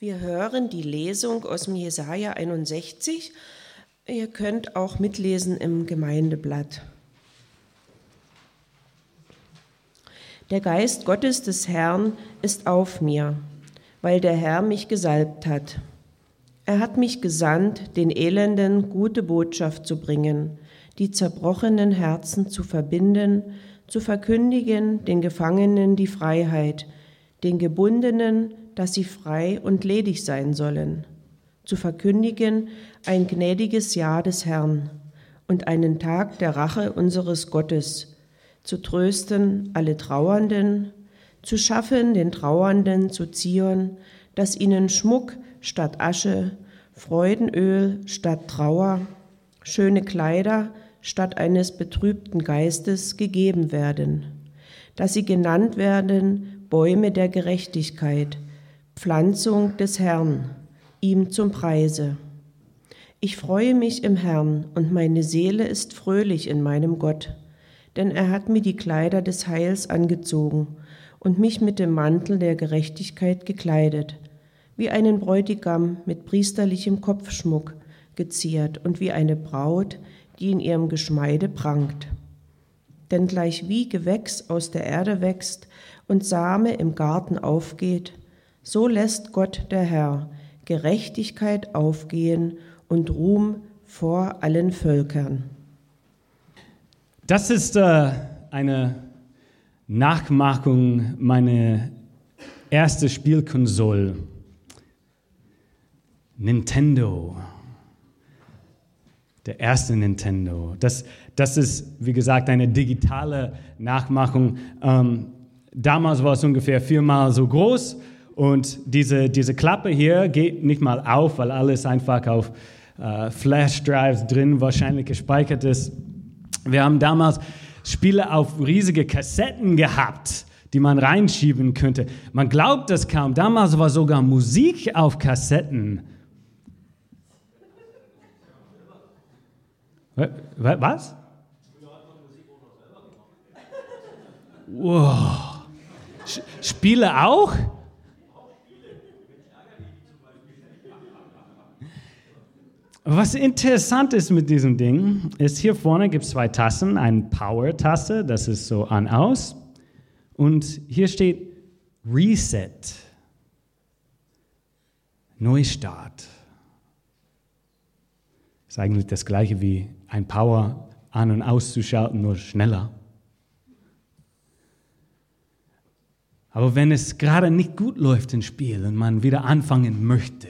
Wir hören die Lesung aus dem Jesaja 61. Ihr könnt auch mitlesen im Gemeindeblatt. Der Geist Gottes des Herrn ist auf mir, weil der Herr mich gesalbt hat. Er hat mich gesandt, den Elenden gute Botschaft zu bringen, die zerbrochenen Herzen zu verbinden, zu verkündigen den Gefangenen die Freiheit, den Gebundenen, dass sie frei und ledig sein sollen, zu verkündigen ein gnädiges Jahr des Herrn und einen Tag der Rache unseres Gottes, zu trösten alle Trauernden, zu schaffen den Trauernden zu Zion, dass ihnen Schmuck statt Asche, Freudenöl statt Trauer, schöne Kleider statt eines betrübten Geistes gegeben werden, dass sie genannt werden Bäume der Gerechtigkeit, Pflanzung des Herrn, ihm zum Preise. Ich freue mich im Herrn und meine Seele ist fröhlich in meinem Gott, denn er hat mir die Kleider des Heils angezogen und mich mit dem Mantel der Gerechtigkeit gekleidet, wie einen Bräutigam mit priesterlichem Kopfschmuck geziert und wie eine Braut, die in ihrem Geschmeide prangt. Denn gleichwie Gewächs aus der Erde wächst und Same im Garten aufgeht, so lässt Gott der Herr Gerechtigkeit aufgehen und Ruhm vor allen Völkern. Das ist eine Nachmachung meiner ersten Spielkonsole, Nintendo. Der erste Nintendo. Das ist, wie gesagt, eine digitale Nachmachung. Damals war es ungefähr 4-mal so groß und diese Klappe hier geht nicht mal auf, weil alles einfach auf Flash-Drives drin wahrscheinlich gespeichert ist. Wir haben damals Spiele auf riesige Kassetten gehabt, die man reinschieben könnte. Man glaubt das kaum. Damals war sogar Musik auf Kassetten. Was? Wow. Spiele auch? Was interessant ist mit diesem Ding, ist hier vorne gibt es 2 Tasten, eine Power-Taste, das ist so an-aus, und hier steht Reset, Neustart. Ist eigentlich das gleiche wie ein Power an- und auszuschalten, nur schneller. Aber wenn es gerade nicht gut läuft im Spiel und man wieder anfangen möchte,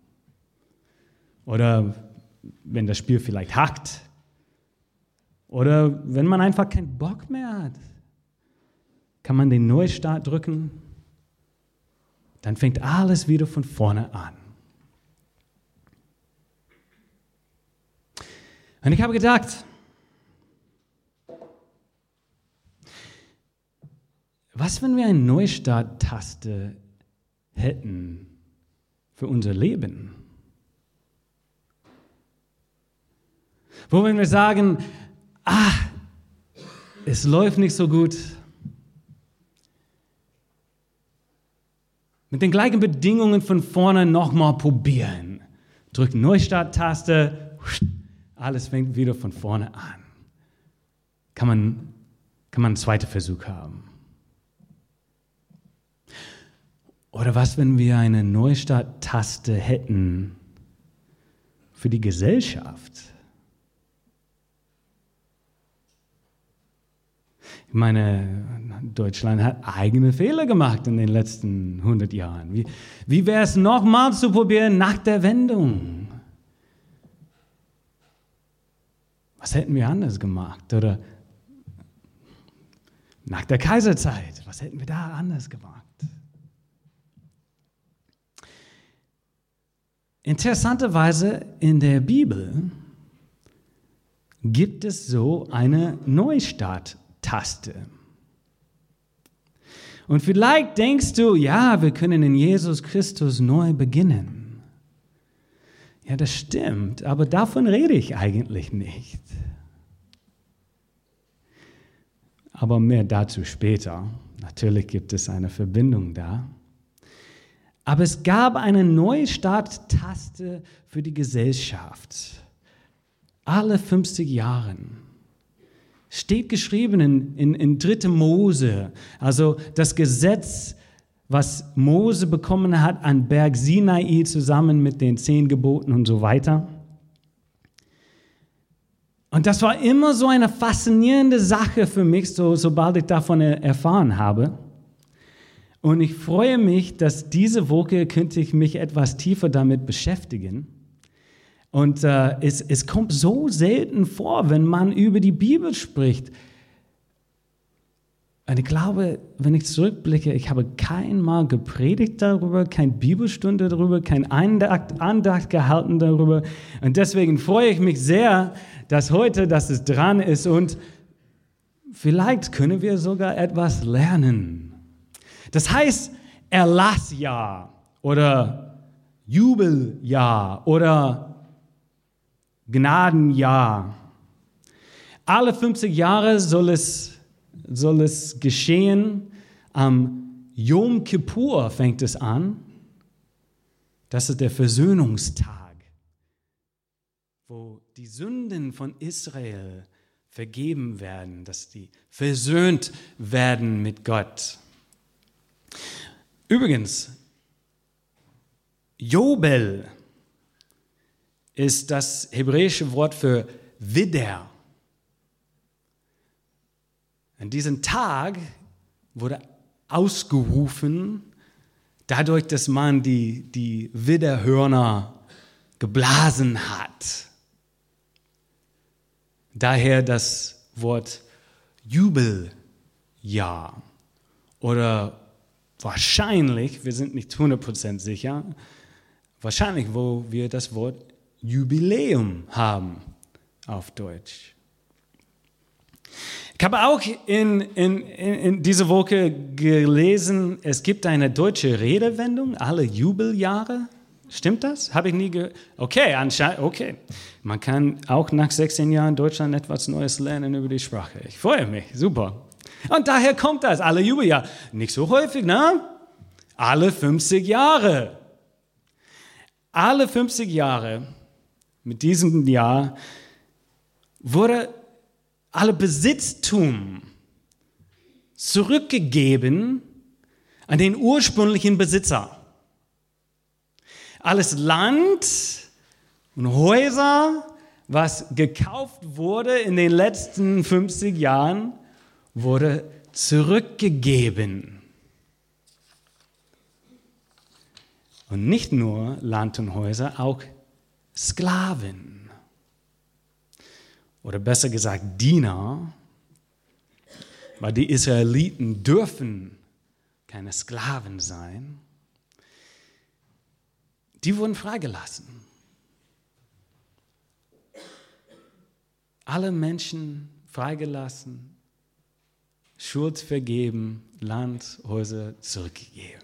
oder wenn das Spiel vielleicht hackt, oder wenn man einfach keinen Bock mehr hat, kann man den Neustart drücken, dann fängt alles wieder von vorne an. Und ich habe gedacht, was, wenn wir eine Neustart-Taste hätten für unser Leben? Wo wenn wir sagen, es läuft nicht so gut, mit den gleichen Bedingungen von vorne nochmal probieren. Drück Neustart-Taste, alles fängt wieder von vorne an. Kann man einen zweiten Versuch haben. Oder was, wenn wir eine Neustart-Taste hätten für die Gesellschaft? Ich meine, Deutschland hat eigene Fehler gemacht in den letzten 100 Jahren. Wie wäre es nochmal zu probieren nach der Wendung? Was hätten wir anders gemacht? Oder nach der Kaiserzeit, was hätten wir da anders gemacht? Interessanterweise in der Bibel gibt es so eine Neustart-Taste. Und vielleicht denkst du, ja, wir können in Jesus Christus neu beginnen. Ja, das stimmt, aber davon rede ich eigentlich nicht. Aber mehr dazu später. Natürlich gibt es eine Verbindung da. Aber es gab eine Neustarttaste für die Gesellschaft. Alle 50 Jahre. Steht geschrieben in 3. Mose, also das Gesetz, was Mose bekommen hat an Berg Sinai zusammen mit den 10 Geboten und so weiter. Und das war immer so eine faszinierende Sache für mich, sobald ich davon erfahren habe. Und ich freue mich, dass diese Woche könnte ich mich etwas tiefer damit beschäftigen. Und es kommt so selten vor, wenn man über die Bibel spricht. Und ich glaube, wenn ich zurückblicke, ich habe kein Mal gepredigt darüber, keine Bibelstunde darüber, kein Andacht gehalten darüber. Und deswegen freue ich mich sehr, dass es dran ist. Und vielleicht können wir sogar etwas lernen. Das heißt Erlassjahr oder Jubeljahr oder Gnadenjahr. Alle 50 Jahre soll es geschehen. Am Yom Kippur fängt es an. Das ist der Versöhnungstag, wo die Sünden von Israel vergeben werden, dass die versöhnt werden mit Gott. Übrigens, Jobel ist das hebräische Wort für Widder. An diesem Tag wurde ausgerufen, dadurch, dass man die Widderhörner geblasen hat. Daher das Wort Jubeljahr. Oder wahrscheinlich, wir sind nicht 100% sicher, wahrscheinlich, wo wir das Wort Jubiläum haben auf Deutsch. Ich habe auch in dieser Woche gelesen, es gibt eine deutsche Redewendung, alle Jubeljahre. Stimmt das? Habe ich nie gehört. Okay, anscheinend, okay. Man kann auch nach 16 Jahren in Deutschland etwas Neues lernen über die Sprache. Ich freue mich, super. Und daher kommt das, alle Jubeljahre. Nicht so häufig, ne? Alle 50 Jahre. Alle 50 Jahre mit diesem Jahr wurde alle Besitztum zurückgegeben an den ursprünglichen Besitzer. Alles Land und Häuser, was gekauft wurde in den letzten 50 Jahren, wurde zurückgegeben. Und nicht nur Land und Häuser, auch Sklaven. Oder besser gesagt Diener, weil die Israeliten dürfen keine Sklaven sein. Die wurden freigelassen. Alle Menschen freigelassen, Schuld vergeben, Land, Häuser zurückgegeben.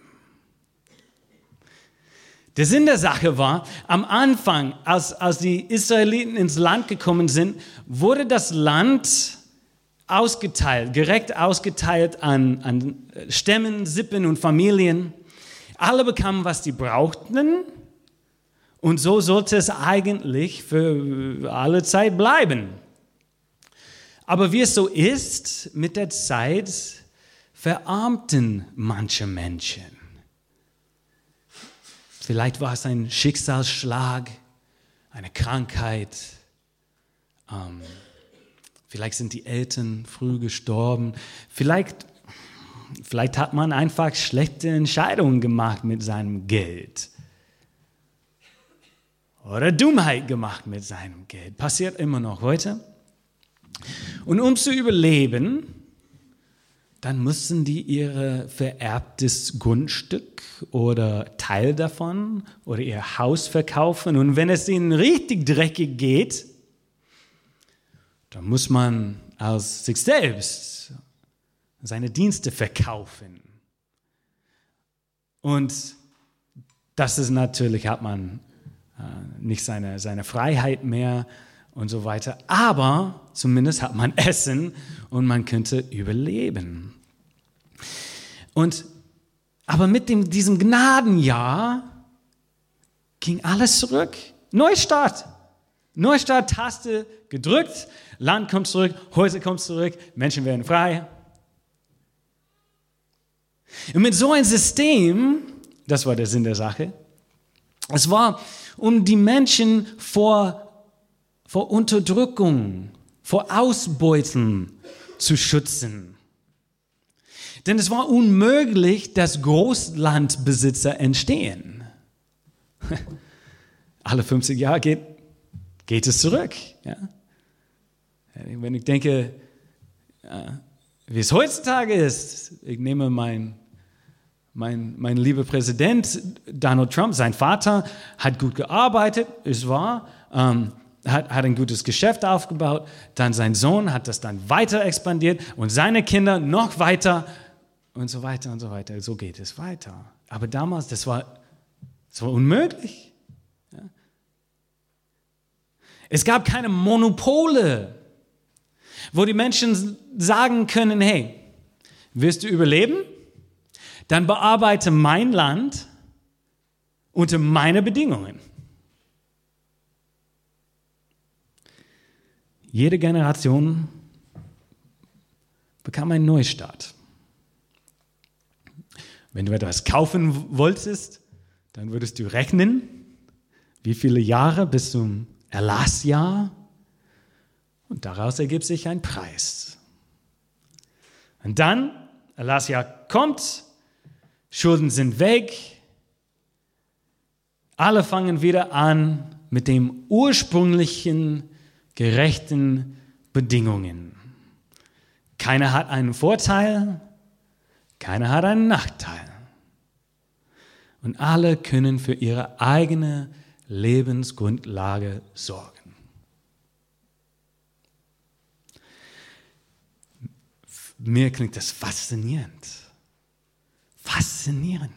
Der Sinn der Sache war, am Anfang, als die Israeliten ins Land gekommen sind, wurde das Land ausgeteilt, direkt ausgeteilt an Stämmen, Sippen und Familien. Alle bekamen, was sie brauchten. Und so sollte es eigentlich für alle Zeit bleiben. Aber wie es so ist, mit der Zeit verarmten manche Menschen. Vielleicht war es ein Schicksalsschlag, eine Krankheit. Vielleicht sind die Eltern früh gestorben. Vielleicht hat man einfach schlechte Entscheidungen gemacht mit seinem Geld. Oder Dummheit gemacht mit seinem Geld. Passiert immer noch heute. Und um zu überleben, dann müssen die ihr vererbtes Grundstück oder Teil davon oder ihr Haus verkaufen. Und wenn es ihnen richtig dreckig geht, dann muss man aus sich selbst seine Dienste verkaufen. Und das ist natürlich, hat man nicht seine Freiheit mehr und so weiter. Aber zumindest hat man Essen und man könnte überleben. Und Aber mit diesem Gnadenjahr ging alles zurück. Neustart. Neustart-Taste gedrückt, Land kommt zurück, Häuser kommen zurück, Menschen werden frei. Und mit so einem System, das war der Sinn der Sache, es war, um die Menschen vor Unterdrückung, vor Ausbeuten zu schützen. Denn es war unmöglich, dass Großlandbesitzer entstehen. Alle 50 Jahre geht es zurück. Ja? Wenn ich denke, wie es heutzutage ist, ich nehme mein lieber Präsident Donald Trump, sein Vater, hat gut gearbeitet, ist wahr, hat ein gutes Geschäft aufgebaut, dann sein Sohn hat das dann weiter expandiert und seine Kinder noch weiter und so weiter und so weiter. So geht es weiter. Aber damals, das war unmöglich. Ja? Es gab keine Monopole, wo die Menschen sagen können, hey, willst du überleben? Dann bearbeite mein Land unter meine Bedingungen. Jede Generation bekam einen Neustart. Wenn du etwas kaufen wolltest, dann würdest du rechnen, wie viele Jahre bis zum Erlassjahr, und daraus ergibt sich ein Preis. Und dann, Erlassjahr kommt, Schulden sind weg, alle fangen wieder an mit den ursprünglichen gerechten Bedingungen. Keiner hat einen Vorteil, keiner hat einen Nachteil. Und alle können für ihre eigene Lebensgrundlage sorgen. Mir klingt das faszinierend. Faszinierend.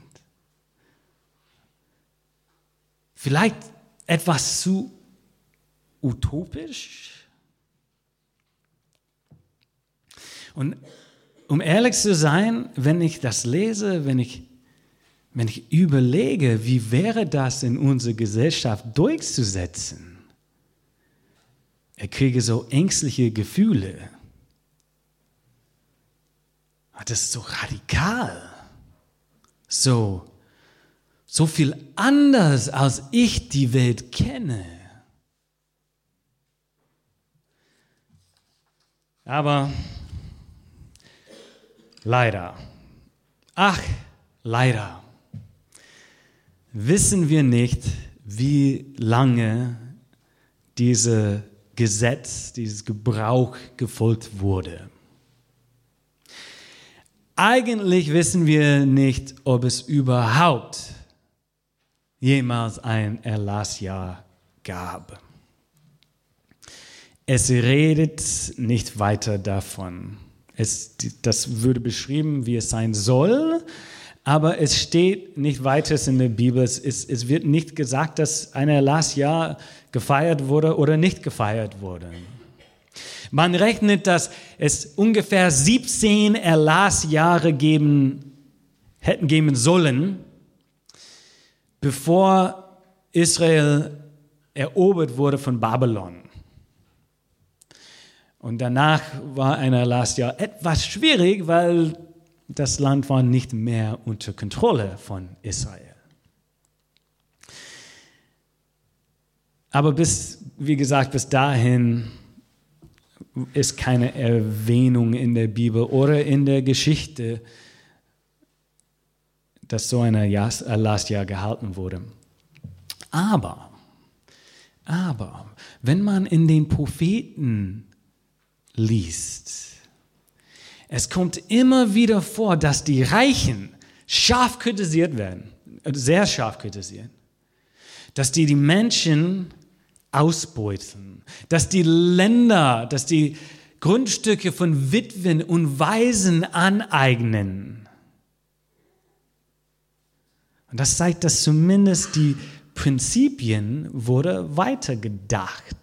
Vielleicht etwas zu utopisch? Und um ehrlich zu sein, wenn ich das lese, wenn ich überlege, wie wäre das in unserer Gesellschaft durchzusetzen, ich kriege so ängstliche Gefühle. Das ist so radikal, so viel anders, als ich die Welt kenne. Aber leider, leider, wissen wir nicht, wie lange dieses Gesetz, dieses Gebrauch gefolgt wurde. Eigentlich wissen wir nicht, ob es überhaupt jemals ein Erlassjahr gab. Es redet nicht weiter davon. Das würde beschrieben, wie es sein soll, aber es steht nicht weiter in der Bibel. Es wird nicht gesagt, dass ein Erlassjahr gefeiert wurde oder nicht gefeiert wurde. Man rechnet, dass es ungefähr 17 Erlassjahre hätten geben sollen, bevor Israel erobert wurde von Babylon. Und danach war ein Erlassjahr etwas schwierig, weil das Land war nicht mehr unter Kontrolle von Israel. Aber bis dahin ist keine Erwähnung in der Bibel oder in der Geschichte, dass so ein Erlassjahr gehalten wurde. Aber, wenn man in den Propheten liest, es kommt immer wieder vor, dass die Reichen scharf kritisiert werden, sehr scharf kritisiert, dass die Menschen ausbeuten, dass die Länder, dass die Grundstücke von Witwen und Waisen aneignen. Und das zeigt, dass zumindest die Prinzipien wurde weitergedacht.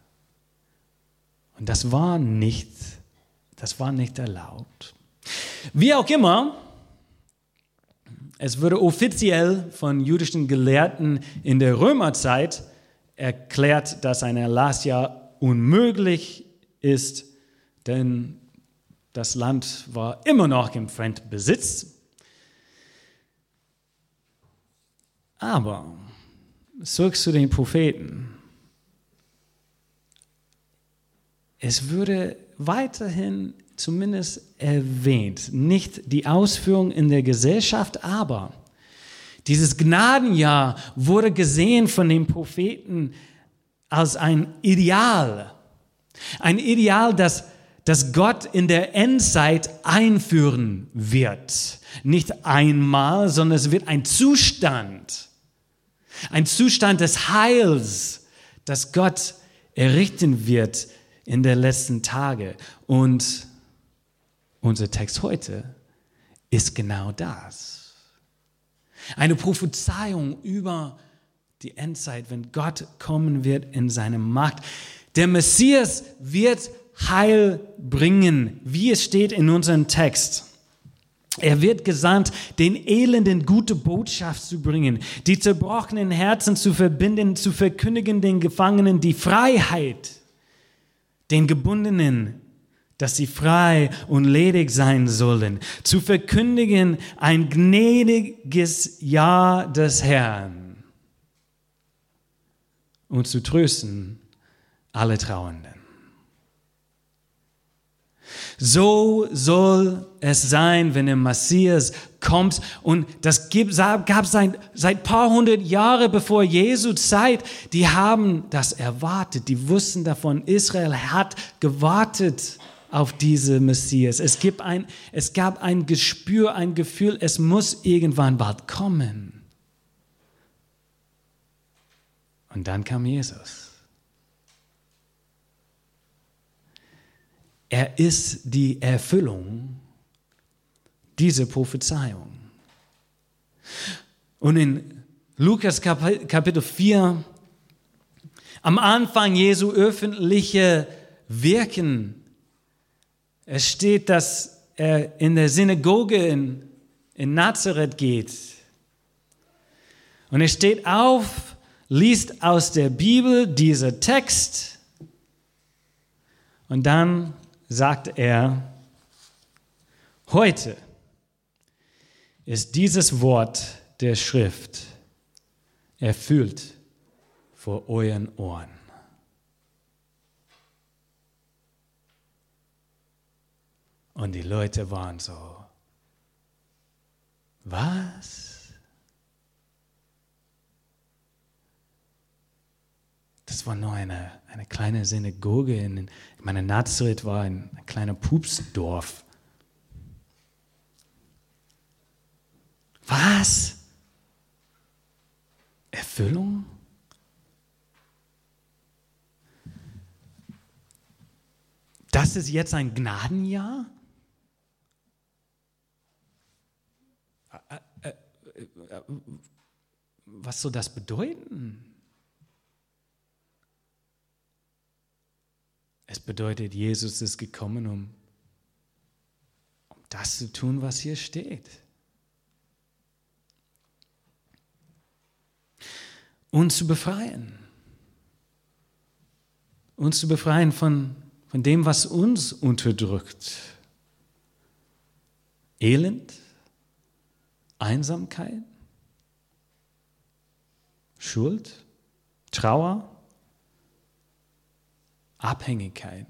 Und das war nicht erlaubt. Wie auch immer, Es wurde offiziell von jüdischen Gelehrten in der Römerzeit erklärt, dass ein Erlass ja unmöglich ist, denn das Land war immer noch im Fremdbesitz. Aber zurück zu den Propheten. Es würde weiterhin zumindest erwähnt, nicht die Ausführung in der Gesellschaft, aber dieses Gnadenjahr wurde gesehen von den Propheten als ein Ideal, das Gott in der Endzeit einführen wird. Nicht einmal, sondern es wird ein Zustand des Heils, das Gott errichten wird in der letzten Tage. Und unser Text heute ist genau das. Eine Prophezeiung über die Endzeit, wenn Gott kommen wird in seine Macht. Der Messias wird Heil bringen, wie es steht in unserem Text. Er wird gesandt, den Elenden gute Botschaft zu bringen, die zerbrochenen Herzen zu verbinden, zu verkündigen den Gefangenen die Freiheit, den Gebundenen, dass sie frei und ledig sein sollen, zu verkündigen ein gnädiges Jahr des Herrn und zu trösten alle Trauernden. So soll es sein, wenn der Messias kommt. Und das gab es seit paar hundert Jahren bevor Jesu Zeit. Die haben das erwartet. Die wussten davon. Israel hat gewartet auf diese Messias. Es gab ein Gespür, ein Gefühl, es muss irgendwann bald kommen. Und dann kam Jesus. Er ist die Erfüllung dieser Prophezeiung. Und in Lukas Kapitel 4, am Anfang Jesu öffentliche Wirken, es steht, dass er in der Synagoge in Nazareth geht. Und er steht auf, liest aus der Bibel diesen Text und dann sagt er, heute ist dieses Wort der Schrift erfüllt vor euren Ohren. Und die Leute waren so, was? Das war nur eine kleine Synagoge. In meiner Nazareth war ein kleiner Pupsdorf. Was? Erfüllung? Das ist jetzt ein Gnadenjahr? Was soll das bedeuten? Es bedeutet, Jesus ist gekommen, um das zu tun, was hier steht. Uns zu befreien. Uns zu befreien von dem, was uns unterdrückt. Elend, Einsamkeit, Schuld, Trauer, Abhängigkeit.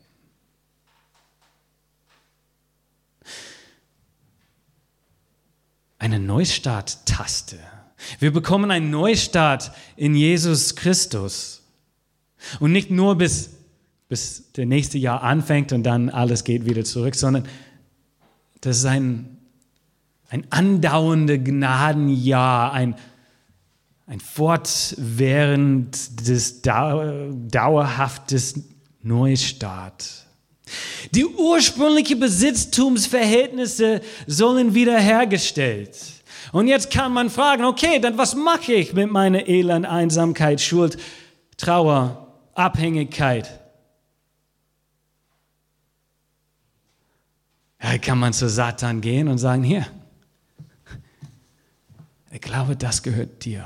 Eine Neustart-Taste. Wir bekommen einen Neustart in Jesus Christus. Und nicht nur bis der nächste Jahr anfängt und dann alles geht wieder zurück, sondern das ist ein andauerndes Gnadenjahr, ein fortwährendes, dauerhaftes Neustart. Die ursprünglichen Besitztumsverhältnisse sollen wiederhergestellt. Und jetzt kann man fragen, okay, dann was mache ich mit meiner Elend, Einsamkeit, Schuld, Trauer, Abhängigkeit? Ja, kann man zu Satan gehen und sagen, hier, Ich glaube, das gehört dir.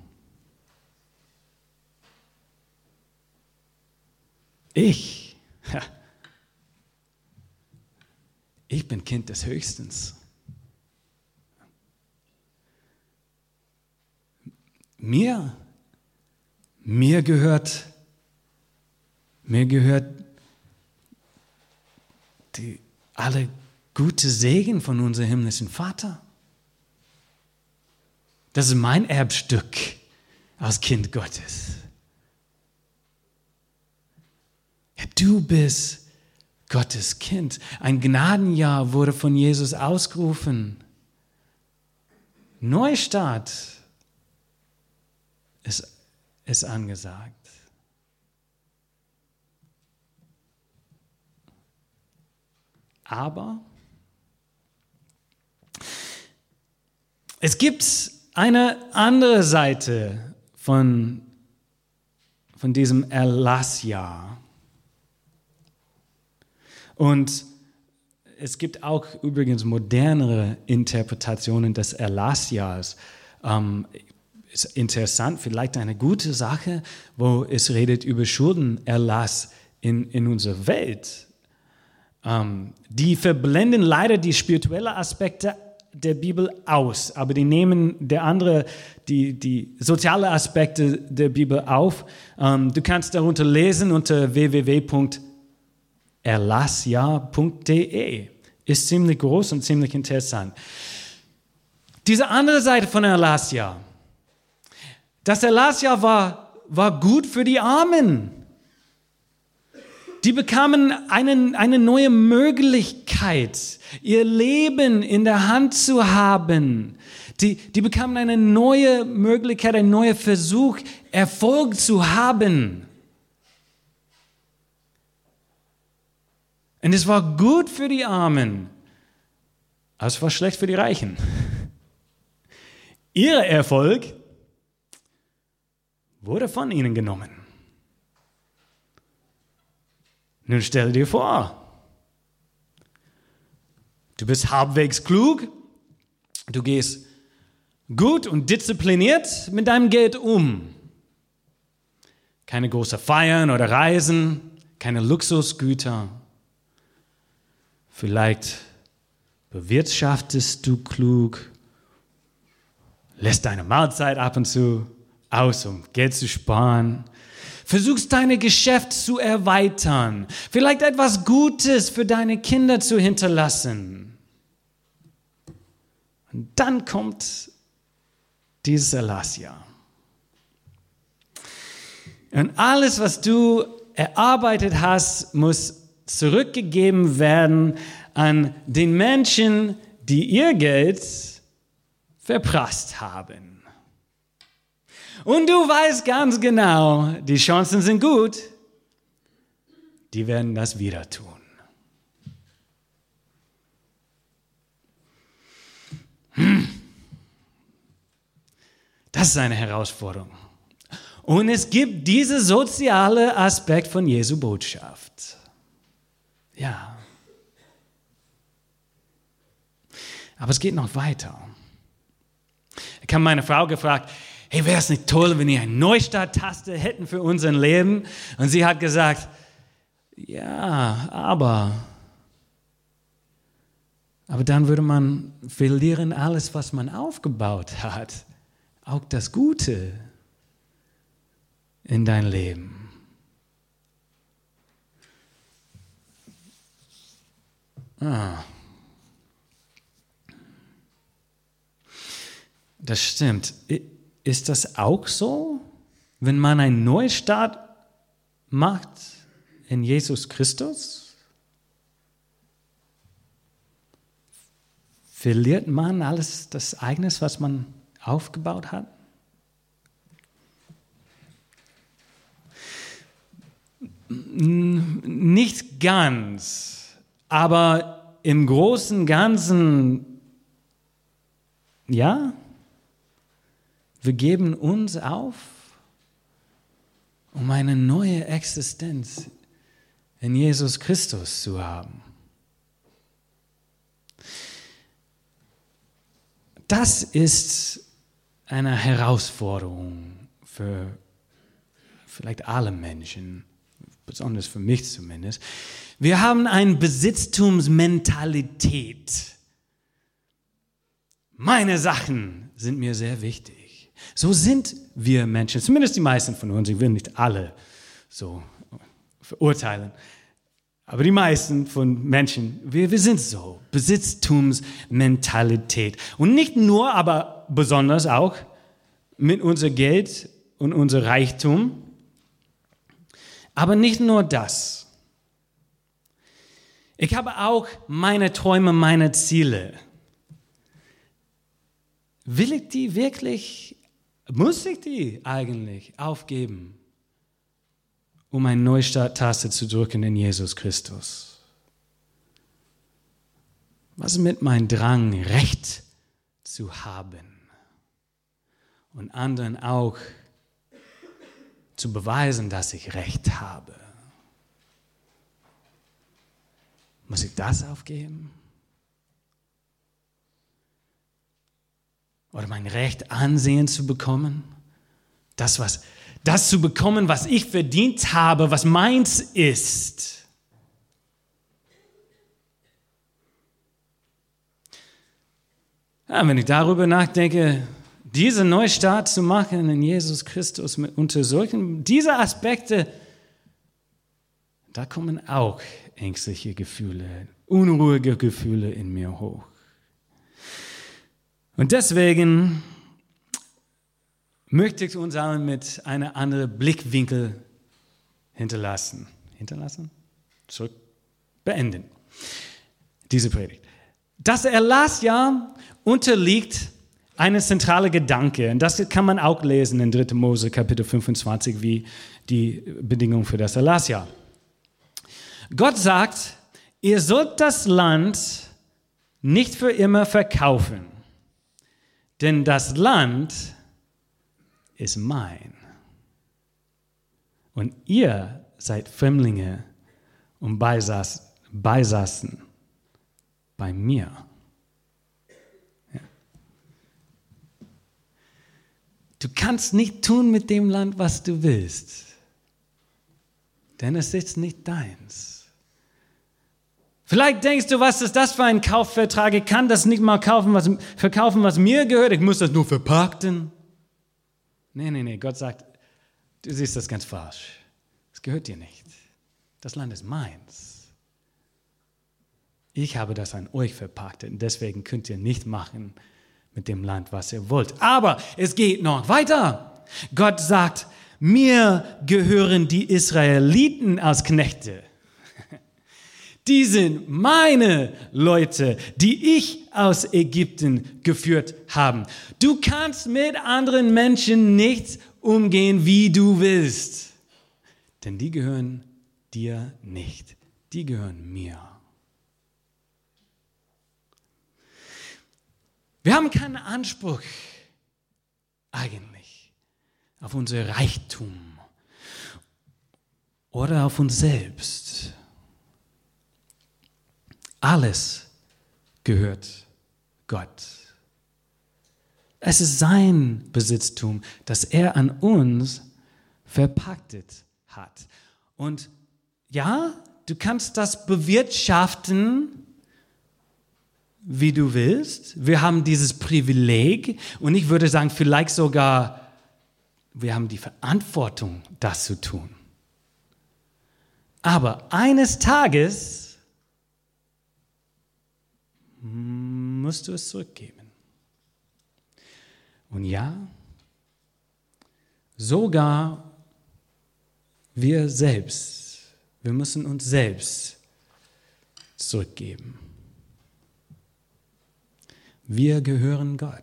Ich bin Kind des Höchstens. Mir gehört alle gute Segen von unserem himmlischen Vater. Das ist mein Erbstück als Kind Gottes. Ja, du bist Gottes Kind. Ein Gnadenjahr wurde von Jesus ausgerufen. Neustart ist angesagt. Aber es gibt eine andere Seite von diesem Erlassjahr. Und es gibt auch übrigens modernere Interpretationen des Erlassjahrs. Ist interessant, vielleicht eine gute Sache, wo es redet über Schuldenerlass in unserer Welt. Die verblenden leider die spirituellen Aspekte der Bibel aus, aber die nehmen die sozialen Aspekte der Bibel auf. Du kannst darunter lesen unter www.erlassjahr.de. Ist ziemlich groß und ziemlich interessant. Diese andere Seite von Erlassjahr. Das Erlassjahr war gut für die Armen. Die bekamen eine neue Möglichkeit, ihr Leben in der Hand zu haben. Die bekamen eine neue Möglichkeit, einen neuen Versuch, Erfolg zu haben. Und es war gut für die Armen, aber es war schlecht für die Reichen. Ihr Erfolg wurde von ihnen genommen. Nun stell dir vor, du bist halbwegs klug, du gehst gut und diszipliniert mit deinem Geld um. Keine großen Feiern oder Reisen, keine Luxusgüter. Vielleicht bewirtschaftest du klug, lässt deine Mahlzeit ab und zu aus, um Geld zu sparen. Versuchst dein Geschäft zu erweitern, vielleicht etwas Gutes für deine Kinder zu hinterlassen. Und dann kommt dieses Erlassjahr. Und alles, was du erarbeitet hast, muss zurückgegeben werden an den Menschen, die ihr Geld verprasst haben. Und du weißt ganz genau, die Chancen sind gut, die werden das wieder tun. Das ist eine Herausforderung. Und es gibt diesen sozialen Aspekt von Jesu Botschaft. Ja. Aber es geht noch weiter. Ich habe meine Frau gefragt, hey, wäre es nicht toll, wenn wir eine Neustart-Taste hätten für unser Leben? Und sie hat gesagt, ja, aber dann würde man verlieren alles, was man aufgebaut hat. Auch das Gute in dein Leben. Das stimmt. Ist das auch so, wenn man einen Neustart macht in Jesus Christus? Verliert man alles das Eigenes, was man aufgebaut hat? Nicht ganz, aber im Großen und Ganzen, ja. Wir geben uns auf, um eine neue Existenz in Jesus Christus zu haben. Das ist eine Herausforderung für vielleicht alle Menschen, besonders für mich zumindest. Wir haben eine Besitztumsmentalität. Meine Sachen sind mir sehr wichtig. So sind wir Menschen, zumindest die meisten von uns. Ich will nicht alle so verurteilen. Aber die meisten von Menschen, wir sind so. Besitztumsmentalität. Und nicht nur, aber besonders auch mit unser Geld und unser Reichtum. Aber nicht nur das. Ich habe auch meine Träume, meine Ziele. Will ich die wirklich, muss ich die eigentlich aufgeben, um eine Neustarttaste zu drücken in Jesus Christus? Was ist mit meinem Drang, Recht zu haben und anderen auch zu beweisen, dass ich Recht habe? Muss ich das aufgeben? Oder mein Recht, Ansehen zu bekommen? Das zu bekommen, was ich verdient habe, was meins ist. Ja, wenn ich darüber nachdenke, diesen Neustart zu machen in Jesus Christus mit untersuchen, diese Aspekte, da kommen auch ängstliche Gefühle, unruhige Gefühle in mir hoch. Und deswegen möchte ich uns allen mit einem anderen Blickwinkel beenden. Diese Predigt. Das Erlassjahr unterliegt einem zentralen Gedanke. Und das kann man auch lesen in 3. Mose Kapitel 25, wie die Bedingungen für das Erlassjahr. Gott sagt, ihr sollt das Land nicht für immer verkaufen, denn das Land ist mein. Und ihr seid Fremdlinge und Beisassen bei mir. Ja. Du kannst nicht tun mit dem Land, was du willst, denn es ist nicht deins. Vielleicht denkst du, was ist das für ein Kaufvertrag? Ich kann das nicht mal verkaufen, was mir gehört. Ich muss das nur verpachten. Nee. Gott sagt, du siehst das ganz falsch. Es gehört dir nicht. Das Land ist meins. Ich habe das an euch verpachtet und deswegen könnt ihr nicht machen mit dem Land, was ihr wollt. Aber es geht noch weiter. Gott sagt, mir gehören die Israeliten als Knechte. Die sind meine Leute, die ich aus Ägypten geführt habe. Du kannst mit anderen Menschen nicht umgehen, wie du willst. Denn die gehören dir nicht. Die gehören mir. Wir haben keinen Anspruch eigentlich auf unser Reichtum oder auf uns selbst. Alles gehört Gott. Es ist sein Besitztum, das er an uns verpachtet hat. Und ja, du kannst das bewirtschaften, wie du willst. Wir haben dieses Privileg und ich würde sagen, vielleicht sogar, wir haben die Verantwortung, das zu tun. Aber eines Tages musst du es zurückgeben. Und ja, sogar wir selbst, wir müssen uns selbst zurückgeben. Wir gehören Gott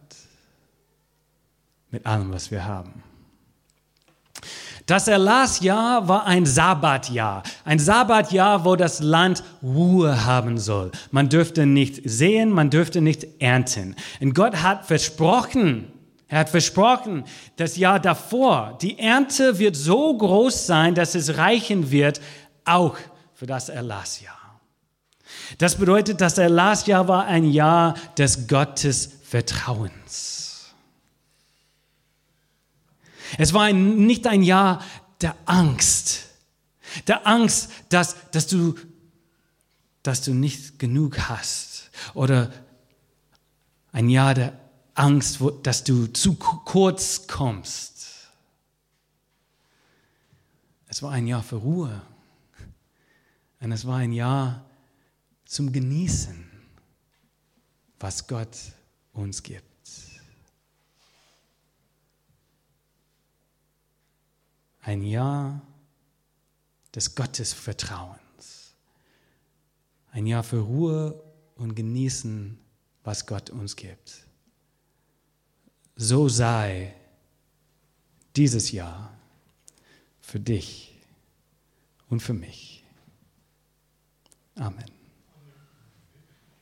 mit allem, was wir haben. Das Erlassjahr war ein Sabbatjahr, wo das Land Ruhe haben soll. Man dürfte nicht säen, man dürfte nicht ernten. Und Gott hat versprochen, das Jahr davor, die Ernte wird so groß sein, dass es reichen wird, auch für das Erlassjahr. Das bedeutet, das Erlassjahr war ein Jahr des Gottesvertrauens. Es war nicht ein Jahr der Angst. Der Angst, dass du nicht genug hast. Oder ein Jahr der Angst, dass du zu kurz kommst. Es war ein Jahr für Ruhe. Und es war ein Jahr zum Genießen, was Gott uns gibt. Ein Jahr des Gottesvertrauens. Ein Jahr für Ruhe und Genießen, was Gott uns gibt. So sei dieses Jahr für dich und für mich. Amen.